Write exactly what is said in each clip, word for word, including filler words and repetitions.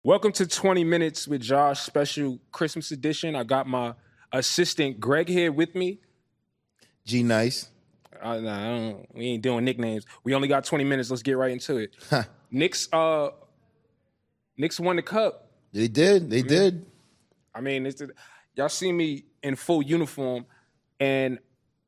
Welcome to twenty minutes with Josh, special Christmas edition. I got my assistant Greg here with me. G Nice. Uh, nah, I don't, we ain't doing nicknames. We only got twenty minutes. Let's get right into it. Knicks, uh, Knicks won the cup. They did. They I mean, did. I mean, it's, y'all see me in full uniform, and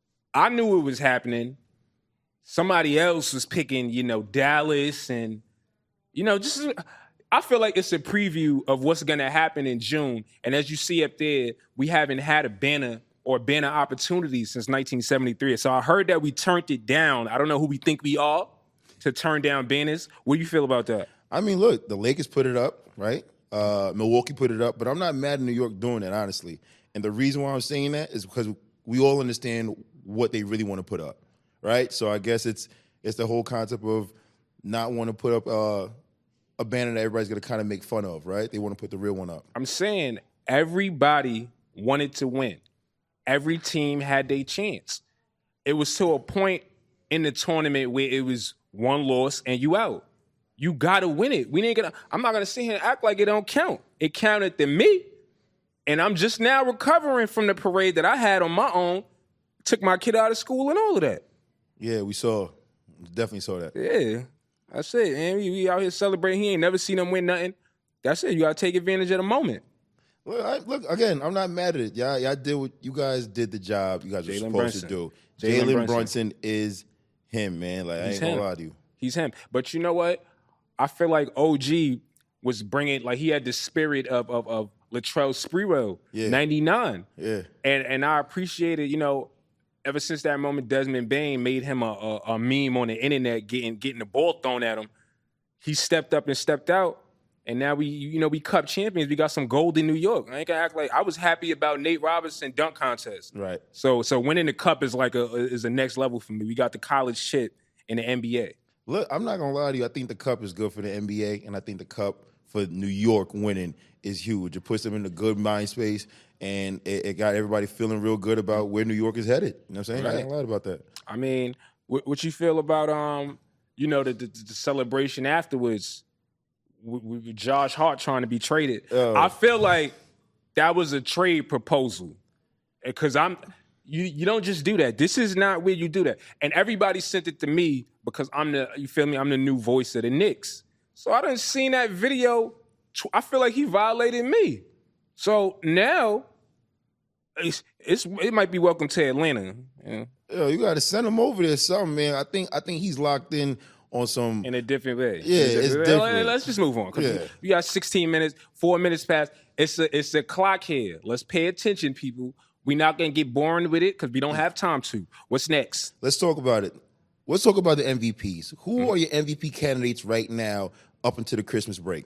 I knew it was happening. Somebody else was picking, you know, Dallas, and you know, just. I feel like it's a preview of what's going to happen in June. And as you see up there, we haven't had a banner or banner opportunity since nineteen seventy-three. So I heard that we turned it down. I don't know who we think we are to turn down banners. What do you feel about that? I mean, look, the Lakers put it up, right? Uh, Milwaukee put it up. But I'm not mad at New York doing it, honestly. And the reason why I'm saying that is because we all understand what they really want to put up, right? So I guess it's it's the whole concept of not want to put up uh, – a banner that everybody's going to kind of make fun of, right? They want to put the real one up. I'm saying everybody wanted to win. Every team had their chance. It was to a point in the tournament where it was one loss and you out. You got to win it. We ain't gonna. I'm not going to sit here and act like it don't count. It counted to me, and I'm just now recovering from the parade that I had on my own. Took my kid out of school and all of that. Yeah, we saw. Definitely saw that. Yeah. That's it, man. We, we out here celebrating. He ain't never seen them win nothing. That's it. You got to take advantage of the moment. Look, I, look, again, I'm not mad at it. Y'all, y'all did what you guys did the job you guys were supposed Brunson. to do. Jalen Jalen Brunson. Brunson is him, man. Like, I He's ain't going him. to lie to you. He's him. But you know what? I feel like O G was bringing, like, he had the spirit of of, of Latrell Sprewell, Yeah. ninety-nine. Yeah. And and I appreciated, you know, ever since that moment Desmond Bain made him a, a, a meme on the internet getting getting the ball thrown at him. He stepped up and stepped out, and now we, you know, we Cup champions. We got some gold in New York. I ain't gonna act like I was happy about Nate Robinson dunk contest. Right. So, so winning the Cup is like a is a next level for me. We got the college shit in the N B A. Look, I'm not going to lie to you. I think the Cup is good for the N B A, and I think the Cup for New York winning is huge. It puts them in a good mind space, and it, it got everybody feeling real good about where New York is headed. You know what I'm saying? Right. I ain't lied about that. I mean, what, what you feel about um, you know, the the, the celebration afterwards? With, with Josh Hart trying to be traded. Oh. I feel like that was a trade proposal. Because I'm you you don't just do that. This is not where you do that. And everybody sent it to me because I'm the, you feel me, I'm the new voice of the Knicks. So I done seen that video. I feel like he violated me. So now it's, it's it might be welcome to Atlanta. Yeah. Yo, you got to send him over there something, man. I think I think he's locked in on some In a different way. Yeah, it's different. Let's just move on. 'Cause Yeah. We got sixteen minutes, four minutes past. It's a it's a clock here. Let's pay attention, people. We're not gonna get boring with it because we don't have time to. What's next? Let's talk about it. Let's talk about the M V Ps. Who Mm-hmm. are your M V P candidates right now up until the Christmas break?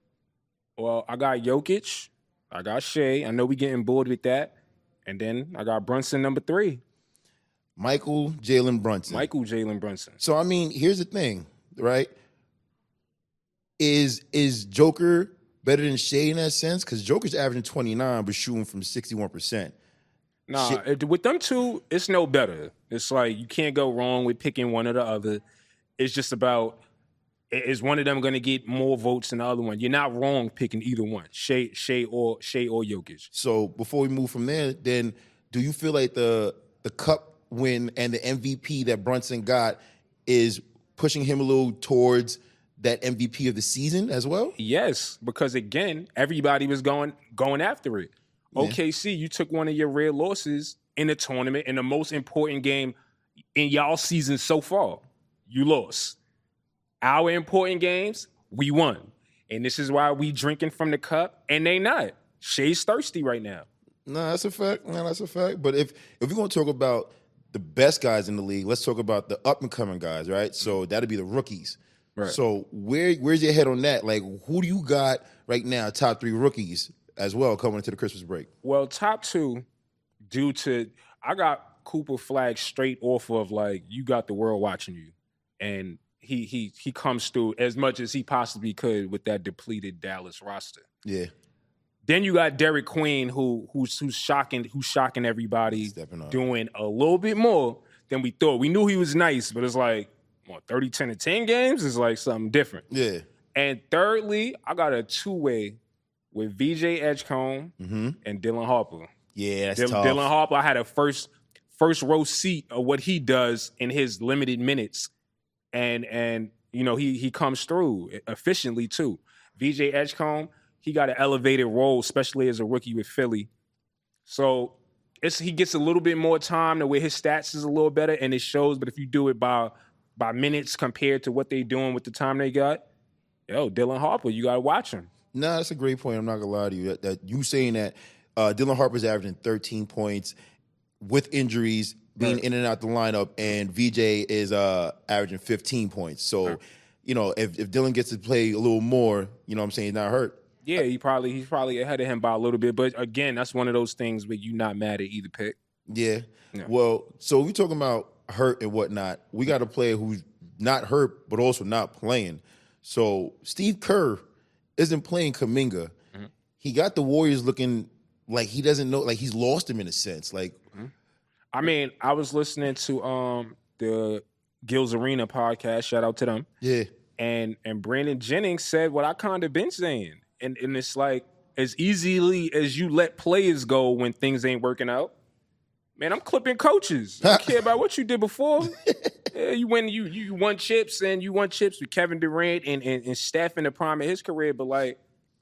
Well, I got Jokic. I got Shea. I know we getting bored with that. And then I got Brunson number three. Michael Jalen Brunson. Michael Jalen Brunson. So, I mean, here's the thing, right? Is is Joker better than Shea in that sense? Because Joker's averaging twenty-nine, but shooting from sixty-one percent. Nah, Shit. it- with them two, it's no better. It's like you can't go wrong with picking one or the other. It's just about, i- is one of them going to get more votes than the other one? You're not wrong picking either one, Shea, Shea or Shea or Jokic. So, before we move from there, then do you feel like the the Cup win and the M V P that Brunson got is pushing him a little towards that M V P of the season as well? Yes, because again, everybody was going going after it. Yeah. O K C, you took one of your rare losses in the tournament in the most important game in y'all season so far. You lost. Our important games, we won. And this is why we drinking from the cup, and they not. Shea's thirsty right now. No, that's a fact. No, that's a fact. But if if we're going to talk about the best guys in the league, let's talk about the up and coming guys, right? So that'd be the rookies. Right. So where where's your head on that? Like, who do you got right now, top three rookies as well coming into the Christmas break? Well, top two, due to I got Cooper Flag straight off of like you got the world watching you, and he he he comes through as much as he possibly could with that depleted Dallas roster. Yeah. Then you got Derek Queen, who who's who's shocking, who's shocking everybody, Stepping up. doing a little bit more than we thought. We knew he was nice, but it's like what, thirty, ten, and ten games is like something different. Yeah. And thirdly, I got a two-way with V J Edgecombe Mm-hmm. and Dylan Harper. Yeah, that's Dylan, tough. Dylan Harper, I had a first first row seat of what he does in his limited minutes, and and you know he he comes through efficiently too. V J Edgecombe, he got an elevated role, especially as a rookie with Philly. So it's he gets a little bit more time the way his stats is a little better, and it shows. But if you do it by by minutes compared to what they doing with the time they got, yo, Dylan Harper, you gotta watch him. No, that's a great point. I'm not gonna lie to you. That, that you saying that uh, Dylan Harper's averaging thirteen points with injuries, being Right. in and out the lineup, and V J is uh, averaging fifteen points. So, Right. you know, if, if Dylan gets to play a little more, you know what I'm saying, he's not hurt. Yeah, he probably he's probably ahead of him by a little bit. But again, that's one of those things where you're not mad at either pick. Yeah. Yeah. Well, so we talking about hurt and whatnot. We got a player who's not hurt, but also not playing. So Steve Kerr isn't playing Kuminga. Mm-hmm. He got the Warriors looking like he doesn't know, like he's lost him in a sense. Like, I mean, I was listening to um the Gills Arena podcast. Shout out to them. yeah, And and Brandon Jennings said what I kind of been saying. And and it's like as easily as you let players go when things ain't working out. Man, I'm clipping coaches. I don't care about what you did before. Yeah, you win, you you won chips, and you won chips with Kevin Durant and, and, and Steph in the prime of his career. But like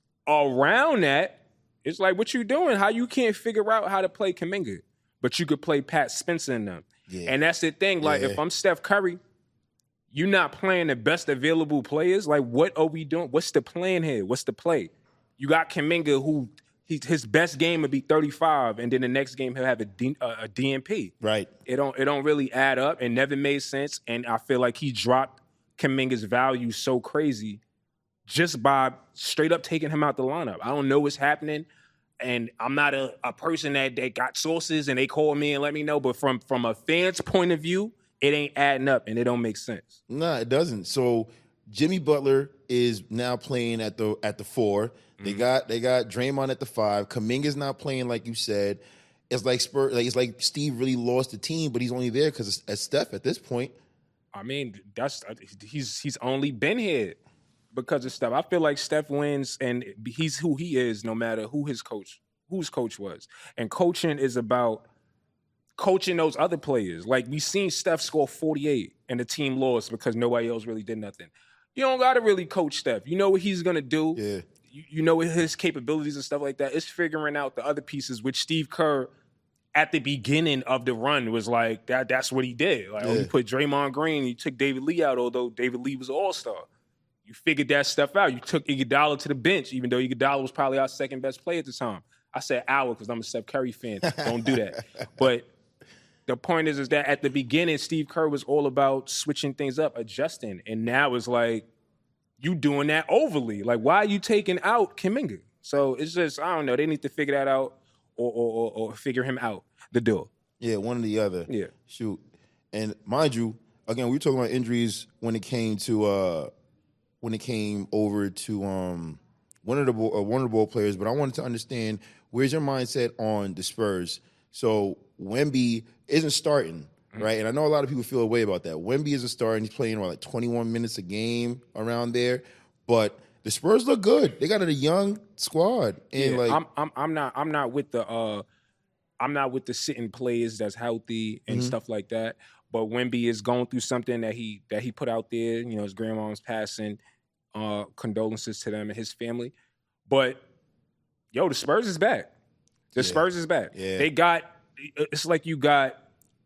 around that, it's like what you doing? How you can't figure out how to play Kuminga, but you could play Pat Spencer in them. Yeah. And that's the thing. Like Yeah. if I'm Steph Curry, you're not playing the best available players. Like what are we doing? What's the plan here? What's the play? You got Kuminga who he, his best game would be thirty-five, and then the next game he'll have a, D, a, a D N P. right. It don't it don't really add up. It never made sense, and I feel like he dropped Kuminga's value so crazy just by straight up taking him out the lineup. I don't know what's happening, and I'm not a, a person that they got sources and they call me and let me know. But from from a fan's point of view, it ain't adding up and it don't make sense. No, it doesn't. So Jimmy Butler is now playing at the at the four. They Mm-hmm. got they got Draymond at the five. Kuminga's not playing like you said. It's like Spur, like it's like Steve really lost the team, but he's only there because it's Steph at this point. I mean, that's he's he's only been here because of Steph. I feel like Steph wins, and he's who he is, no matter who his coach, whose coach was. And coaching is about coaching those other players. Like we seen Steph score forty-eight, and the team lost because nobody else really did nothing. You don't got to really coach Steph. You know what he's gonna do. Yeah. You, you know his capabilities and stuff like that. It's figuring out the other pieces, which Steve Kerr at the beginning of the run was like that. That's what he did. Like, oh, Yeah. you put Draymond Green, you took David Lee out, although David Lee was an all-star. You figured that stuff out. You took Iguodala to the bench, even though Iguodala was probably our second best player at the time. I said our because I'm a Steph Curry fan. Don't do that. But the point is, is that at the beginning, Steve Kerr was all about switching things up, adjusting, and now it's like you doing that overly. Like, why are you taking out Kuminga? So it's just I don't know. They need to figure that out or or, or, or figure him out the door. Yeah, one or the other. Yeah. Shoot. And mind you, again, we were talking about injuries when it came to uh when it came over to um one of the uh, one of the ball players, but I wanted to understand where's your mindset on the Spurs. So Wemby isn't starting, right? And I know a lot of people feel a way about that. Wemby isn't starting. He's playing what, like twenty-one minutes a game around there. But the Spurs look good. They got a young squad. And Yeah, like I'm I'm I'm not I'm not with the uh I'm not with the sitting players that's healthy and Mm-hmm. stuff like that. But Wemby is going through something that he that he put out there. You know, his grandma's passing. Uh, condolences to them and his family. But yo, the Spurs is back. The Yeah. Spurs is back. Yeah. They got. It's like you got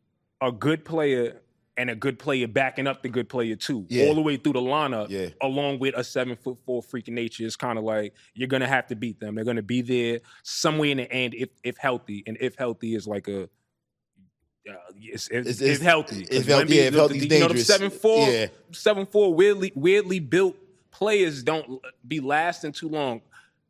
a good player and a good player backing up the good player too, Yeah. all the way through the lineup. Yeah. Along with a seven foot four freak of nature, it's kind of like you're gonna have to beat them. They're gonna be there somewhere in the end if if healthy, and if healthy is like a. Uh, it's, if, It's- if it's- healthy, if 'Cause healthy- Wemby- yeah, if the- healthy's the- you know, them dangerous. seven four, Yeah. seven four weirdly weirdly built players don't be lasting too long.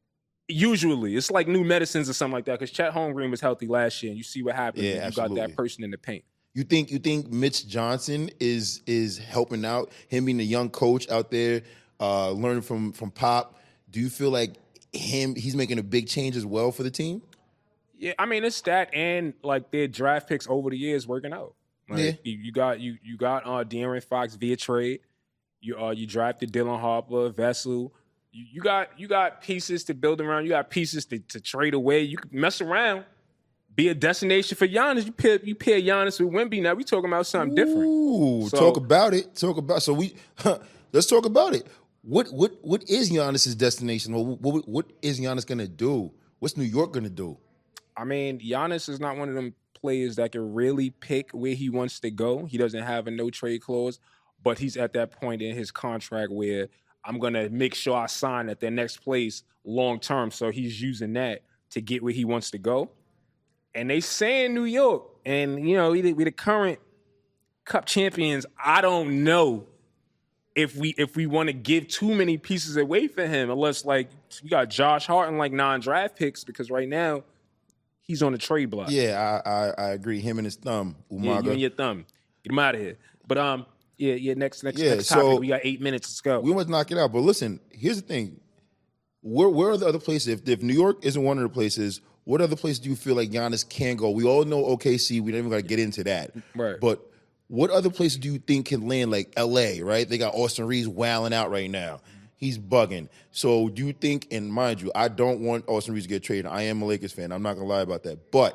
Usually, it's like new medicines or something like that. Because Chet Holmgren was healthy last year, and you see what happens Yeah, when you absolutely. got that person in the paint. You think you think Mitch Johnson is is helping out, him being a young coach out there, uh, learning from from Pop? Do you feel like him he's making a big change as well for the team? Yeah, I mean it's that and like their draft picks over the years working out. Like, Yeah. you, you got you you got uh De'Aaron Fox via trade. You uh, you drafted Dylan Harper, Vessel. You, you got you got pieces to build around. You got pieces to, to trade away. You can mess around, be a destination for Giannis. You pair you pair Giannis with Wemby. Now we talking about something different. Ooh, So- talk about it. Talk about so we let's talk about it. What what what is Giannis's destination? What what, what is Giannis gonna do? What's New York gonna do? I mean, Giannis is not one of them players that can really pick where he wants to go. He doesn't have a no trade clause, but he's at that point in his contract where I'm going to make sure I sign at their next place long term. So he's using that to get where he wants to go. And they say in New York, and, you know, we the, we the current Cup champions, I don't know if we if we want to give too many pieces away for him, unless, like, we got Josh Hart and, like, non-draft picks, because right now he's on the trade block. Yeah, I I, I agree. Him and his thumb, Umaga. Yeah, you and your thumb. Get him out of here. But, um, yeah, yeah, next, next, Yeah, next topic. so- We got eight minutes. Let's go. We want to knock it out. But listen, here's the thing. Where where are the other places? If, if New York isn't one of the places, what other places do you feel like Giannis can go? We all know O K C. We don't even got to get into that. Right. But what other places do you think can land, like L A, right? They got Austin Reeves wailing out right now. He's bugging. So do you think, and mind you, I don't want Austin Reeves to get traded. I am a Lakers fan. I'm not going to lie about that. But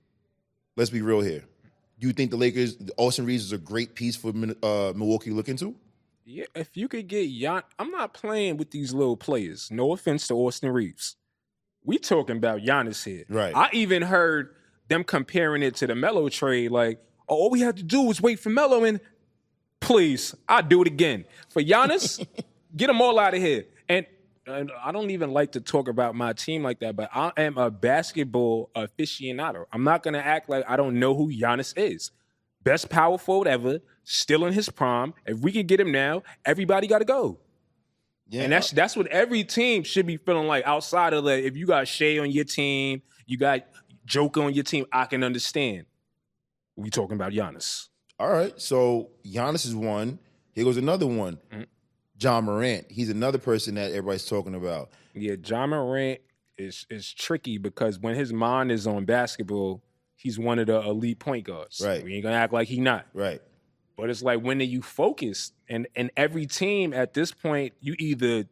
let's be real here. Do you think the Lakers, Austin Reeves is a great piece for uh, Milwaukee to look into? Yeah, if you could get Gian, I'm not playing with these little players. No offense to Austin Reeves. We talking about Giannis here. Right. I even heard them comparing it to the Melo trade. Like, oh, all we had to do was wait for Melo, and please, I'll do it again. For Giannis, get them all out of here. And, and I don't even like to talk about my team like that, but I am a basketball aficionado. I'm not going to act like I don't know who Giannis is. Best power forward ever, still in his prime. If we can get him now, everybody got to go. Yeah. And that's that's what every team should be feeling like. Outside of that, if you got Shea on your team, you got Joker on your team, I can understand. We talking about Giannis. All right, so Giannis is one. Here goes another one. Mm-hmm. John Morant. He's another person that everybody's talking about. Yeah, John Morant is is tricky because when his mind is on basketball, he's one of the elite point guards. Right. We ain't gonna act like he not. Right. But it's like, when are you focused? And and every team at this point, you either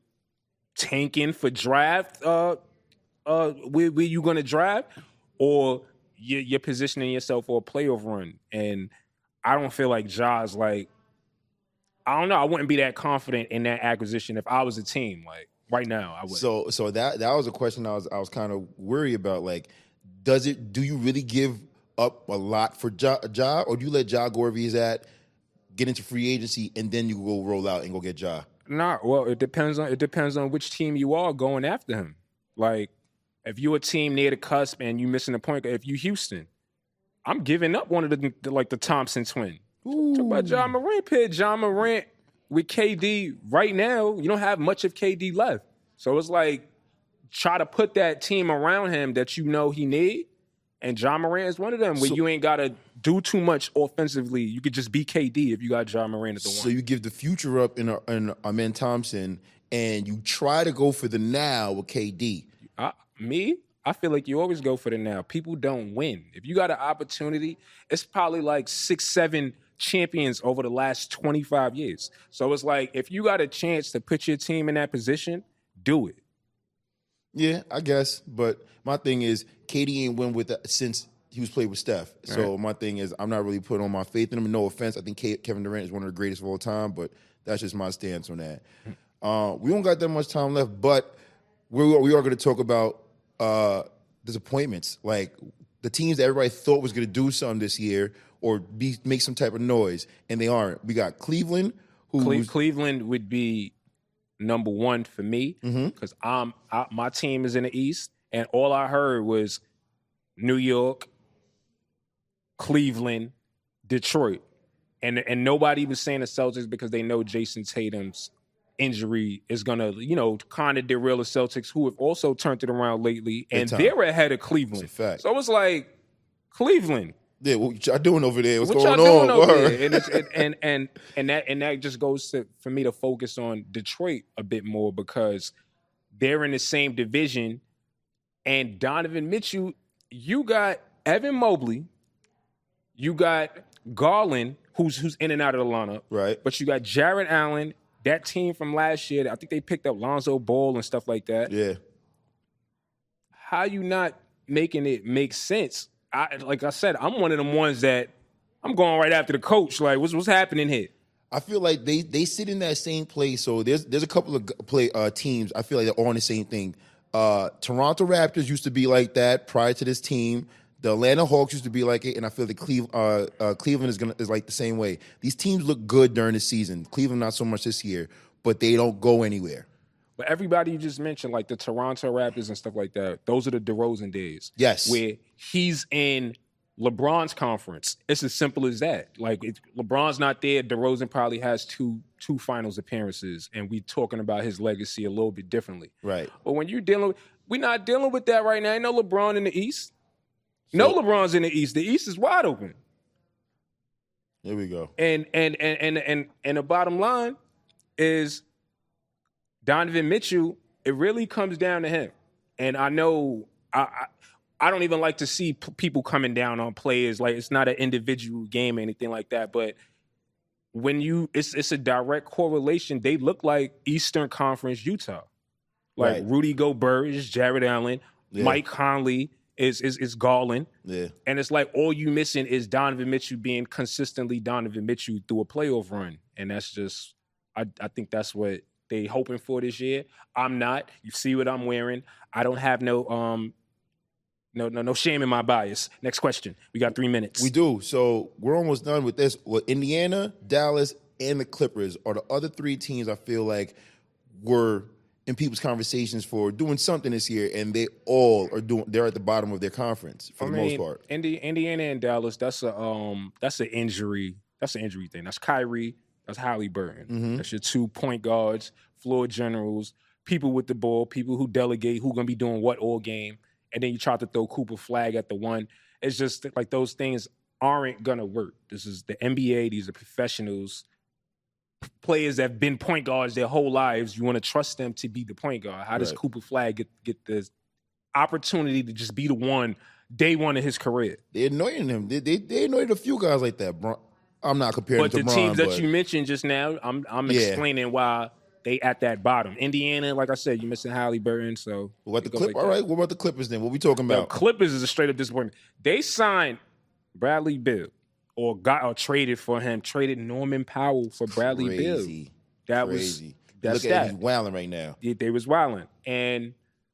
tanking for draft, uh, uh, where, where you gonna draft, or you're, you're positioning yourself for a playoff run. And I don't feel like Ja's like, I don't know. I wouldn't be that confident in that acquisition if I was a team. Like right now, I would. So so that that was a question I was I was kind of worried about. Like, does it? Do you really give up a lot for Ja, ja or do you let Ja go wherever he's at, get into free agency, and then you go roll out and go get Ja? Nah, well, it depends on it depends on which team you are going after him. Like, if you're a team near the cusp and you missing a point, if you Houston, I'm giving up one of the, the like the Thompson twin. Ooh. Talk about John Morant, pit John Morant with K D right now. You don't have much of K D left, so it's like try to put that team around him that you know he need. And John Morant is one of them where So- you ain't got to do too much offensively. You could just be K D if you got John Morant at the So one. you give the future up in a, in Amen Thompson, and you try to go for the now with K D. I, me, I feel like you always go for the now. People don't win. If you got an opportunity, it's probably like six, seven champions over the last twenty-five years. So it's like, if you got a chance to put your team in that position, do it. Yeah, I guess. But my thing is, K D ain't win with the, since he was played with Steph. So my thing is, I'm not really putting on my faith in him. No offense, I think K- Kevin Durant is one of the greatest of all time, but that's just my stance on that. Uh, we don't got that much time left, but we we are going to talk about uh, disappointments, like the teams that everybody thought was going to do something this year or be make some type of noise, and they aren't. We got Cleveland, who Cle- Cleveland would be number one for me Mm-hmm. because I'm I, my team is in the East, and all I heard was New York, Cleveland, Detroit, and and nobody was saying the Celtics because they know Jason Tatum's injury is gonna, you know, kind of derail the Celtics, who have also turned it around lately, and time. they're ahead of Cleveland. It's a fact. So it's like Cleveland. yeah, what y'all doing over there? What's What going y'all on? doing over Word. there? And, it's, and, and and and that and that just goes to for me to focus on Detroit a bit more because they're in the same division. And Donovan Mitchell, you got Evan Mobley, you got Garland, who's who's in and out of the lineup, Right. but you got Jared Allen that team from last year, I think they picked up Lonzo Ball and stuff like that. Yeah. How you not making it make sense? I, like I said, I'm one of them ones that I'm going right after the coach. Like, what's what's happening here? I feel like they they sit in that same place. So there's there's a couple of play uh, teams. I feel like they're all on the same thing. Uh, Toronto Raptors used to be like that prior to this team. The Atlanta Hawks used to be like it, and I feel the Cleve, uh, uh, Cleveland is gonna is like the same way. These teams look good during the season. Cleveland not so much this year, but they don't go anywhere. But everybody you just mentioned, like the Toronto Raptors and stuff like that, those are the DeRozan days. Yes, where he's in LeBron's conference. It's as simple as that. Like it's, LeBron's not there. DeRozan probably has two two finals appearances, and we talking about his legacy a little bit differently. Right. But when you're dealing, we're not dealing with that right now. Ain't no LeBron in the East. So, no LeBron's in the East. The East is wide open. Here we go. And and and and and and the bottom line is Donovan Mitchell. It really comes down to him. And I know I. I I don't even like to see p- people coming down on players. Like, it's not an individual game or anything like that. But when you, it's it's a direct correlation. They look like Eastern Conference Utah. Like Right. Rudy Gobert is Jared Allen. Yeah. Mike Conley is is is Garland. Yeah. And it's like all you missing is Donovan Mitchell being consistently Donovan Mitchell through a playoff run. And that's just, I, I think that's what they hoping for this year. I'm not. You see what I'm wearing. I don't have no um. No, no, no shame in my bias. Next question. We got three minutes. We do. So we're almost done with this. Well, Indiana, Dallas, and the Clippers are the other three teams I feel like were in people's conversations for doing something this year, and they all are doing. They're at the bottom of their conference for I the mean, most part. Indi- Indiana and Dallas. That's a um. That's an injury. That's an injury thing. That's Kyrie. That's Halliburton. Mm-hmm. That's your two point guards, floor generals, people with the ball, people who delegate, who gonna be doing what all game. And then you try to throw Cooper Flag at the one. It's just like those things aren't going to work. This is the N B A. These are professionals, players that have been point guards their whole lives. You want to trust them to be the point guard. How does Right. Cooper Flag get, get the opportunity to just be the one day one of his career? They're annoying him. They, they, they annoyed a few guys like that. Bron- I'm not comparing But to the Bron, teams that but you mentioned just now, I'm I'm Yeah. explaining why they at that bottom. Indiana, like I said, you're missing Halliburton. So what about the it goes Clip? like All that. right, what about the Clippers then? What we talking The about? Clippers is a straight up disappointment. They signed Bradley Beal or got or traded for him, traded Norman Powell for Bradley Beal. Crazy. That Crazy. was that's Look at that. him, he's wilding right now. They, they was wilding. And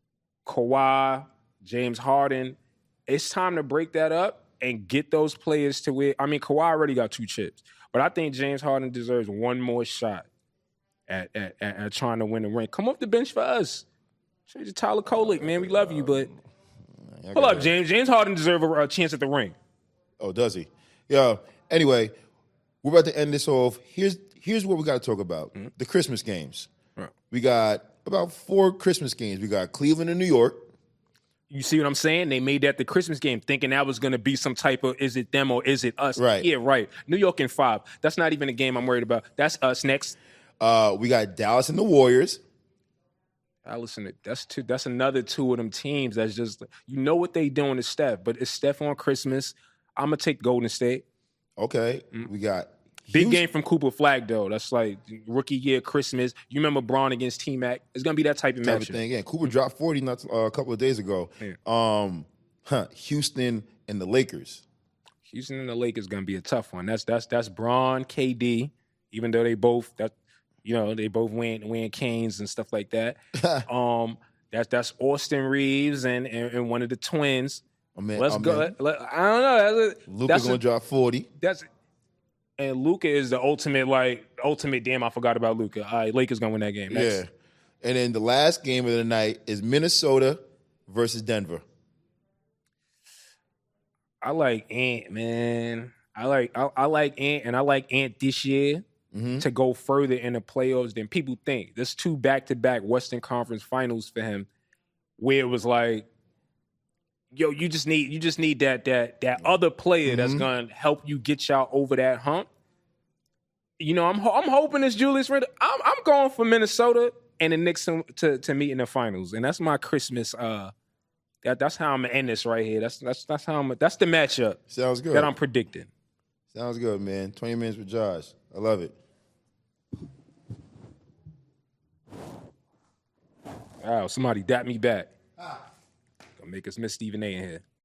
Kawhi, James Harden, it's time to break that up and get those players to where I mean Kawhi already got two chips, but I think James Harden deserves one more shot at at, at, at trying to win the ring. Come off the bench for us. Trade to Tyler Kolek, man. We love you, but I hold got up, that. James. James Harden deserves a, a chance at the ring. Oh, does he? Yeah. Anyway, we're about to end this off. Here's here's what we got to talk about: Mm-hmm. the Christmas games. Right. We got about four Christmas games. We got Cleveland and New York. You see what I'm saying? They made that the Christmas game thinking that was going to be some type of is it them or is it us? Right. Yeah, right. New York in five. That's not even a game I'm worried about. That's us next. Uh, we got Dallas and the Warriors. I listen. That's two. That's another two of them teams. That's just you know what they doing to Steph, but it's Steph on Christmas. I'm gonna take Golden State. Okay. We got Big Houston- game from Cooper Flag though. That's like rookie year Christmas. You remember Braun against T Mac? It's gonna be that type of type of match. thing. Yeah, Cooper dropped forty not uh, a couple of days ago. Yeah. Um, huh, Houston and the Lakers. Houston and the Lakers gonna be a tough one. That's that's that's Braun, K D. Even though they both that you know they both win win Canes and stuff like that. um, that's that's Austin Reeves and, and and one of the twins. Oh, man, Let's oh, go. man. Let, let- I don't know. That's, a- Luka that's gonna a- drop forty. That's and Luca is the ultimate like ultimate. Damn, I forgot about Luca. All right, Lakers gonna win that game. Next. Yeah. And then the last game of the night is Minnesota versus Denver. I like Ant, man. I like I, I like Ant, and I like Ant this year Mm-hmm. to go further in the playoffs than people think. There's two back-to-back Western Conference Finals for him, where it was like, yo, you just need you just need that that that other player that's Mhm. gonna help you get y'all over that hump. You know, I'm ho- I'm hoping it's Julius Randle. I'm I'm going for Minnesota and the Knicks to, to to meet in the finals, and that's my Christmas. Uh, that that's how I'm gonna end this right here. That's that's that's how I'm. That's the matchup Sounds good. that I'm predicting. Sounds good, man. twenty minutes with Josh. I love it. Wow, somebody dap me back. Gonna make us miss Stephen A in here.